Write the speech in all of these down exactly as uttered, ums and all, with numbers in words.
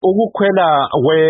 Ukukhwela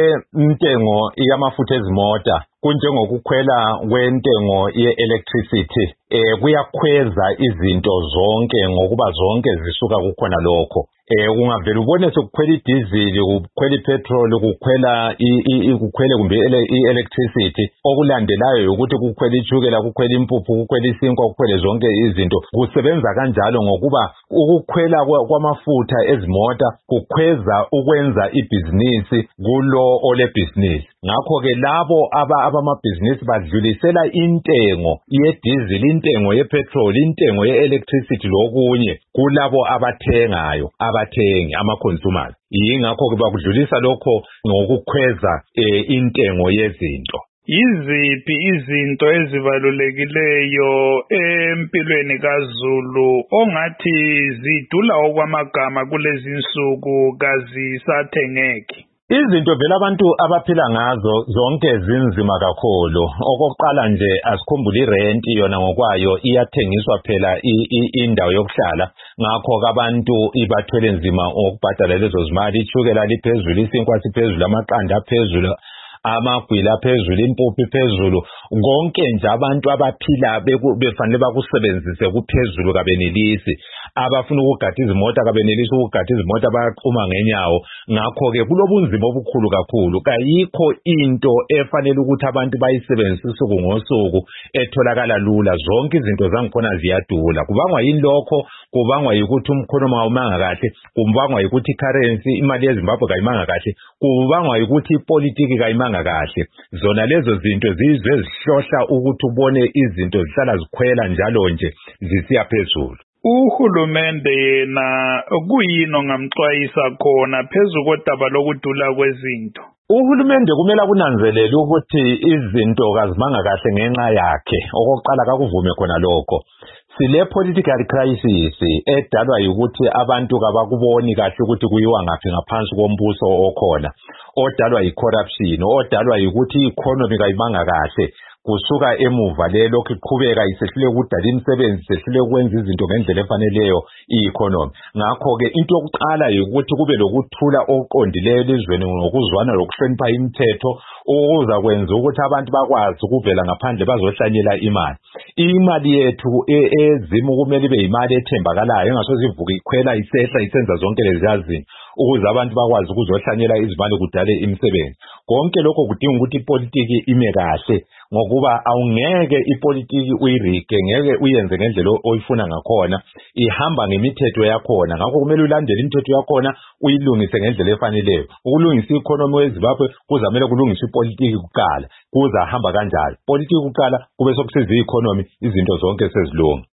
kwentengo yamafutha ezimota kunjengokukhwela kwentengo ye-electricity eh kuyakhweza izinto zonke ngokuba zonke zisuka kukhona lokho. Eh ungavela ubone sokukhwela idizili, ukukhwela ipetrol, ukukhwela ukukhwele kumbe i-electricity, okulandelayo ukuthi kukhwela ichukela, kukhwela impuphu, kukhwela isinkwa, kukhwele zonke izinto. Kusebenza kanjalo ngokuba ukukhwela kwamafutha ezimota kukhweza ukwenza ibhizinisi kulo ole business. Ngakho ke labo aba abamabhizinisi badlulisela intengo yedizili, intengo yepetrol, intengo ye-electricity lokunye kulabo abathengayo, abathengi ama-consumers. Yingakho ke bakudlulisa lokho ngokukhweza eh, intengo yezinto. Yiziphi izinto ezibalulekileyo empilweni kaZulu ongathi zidula okwamagama kulezi insuku kazisathengeki? Izinto vele abantu abaphila ngazo zonke zinzima kakhulu. Okokuqala nje asikhumbule irent yona ngokwayo iyathengiswa phela indawo yokuhlala, ngakho abantu ibathwele nzima ukubhadala lezo zimali. Ichukela liphezulu, isinkwa siphezulu, amaqanda aphezulu, amagwila phezulu, impuphu phezulu, konke nje abantu abaphila befanele bakusebenzise kuphezulu kabenelisi. Abafuna ukugada izimota kabenelisi ukugada izimota, bayaqhuma ngenyawo. Ngakho ke kulobunzima obukhulu kakhulu. Kayikho into efanele ukuthi abantu bayisebenzise usuku ngosuku etholakala lula. Zonke izinto zangikhona ziyadula. Kubangwa yini lokho? Kubangwa yikuthi umkhonomi awumanga kahle, kubangwa yikuthi currency, imali yeZimbabwe kayimanga kahle, kubangwa yikuthi ipolitiki kayimanga kahle. Zona lezo zinto zizwe zihlohla ukuthi ubone izinto zihlala zikhwela njalo nje zisiya phezulu. Uhulumende yena kuyini ongamxwayisa khona phezu kodaba lokudula kwezinto? Uhulumende kumele kunanzelele ukuthi izinto kazimanga kahle ngenxa yakhe. Okokuqala kakuvume khona lokho. Sile political crisis edalwa ukuthi abantu kabakuboni kahle ukuthi kuyiwa ngaphi ngaphansi kombuso okhona, odalwa yi-corruption, odalwa ukuthi i-economy kayimanga kahle. Kusuka emuva le lokhu iqhubeka isehlule ukudala imisebenzi, isehlule ukwenza izinto ngendlela efaneleyo i-economy. Ngakho ke into yokuqala ukuthi kube lokuthula oqondileyo elizweni ngokuzwana lokuhlonipha imithetho, okuza kwenza ukuthi abantu bakwazi ukuvela ngaphandle bazohlanyela imali. Imali yethu ezimu kumele ibe imali ethembakalayo, engasoze ivuke ikhwela isehla isenza zonke lezi zinto, ukuze abantu bakwazi ukuzohlanyela izimali kudale imisebenzi. Konke lokho kudinga ukuthi ipolitiki ime kahle, ngokuba awungeke ipolitiki uyirike, ngeke uyenze ngendlela oyifuna ngakhona, ihamba ngemithetho yakhona. Ngakho kumele ulandele imithetho yakhona, uyilungise ngendlela efaneleyo. Ukulungisa i-economy yeZimbabwe kuzamele kulungiswe ipolitiki kuqala, kuza hamba kanjalo. Politiki kuqala kube sokusiza i-economy, izinto zonke sezilunga.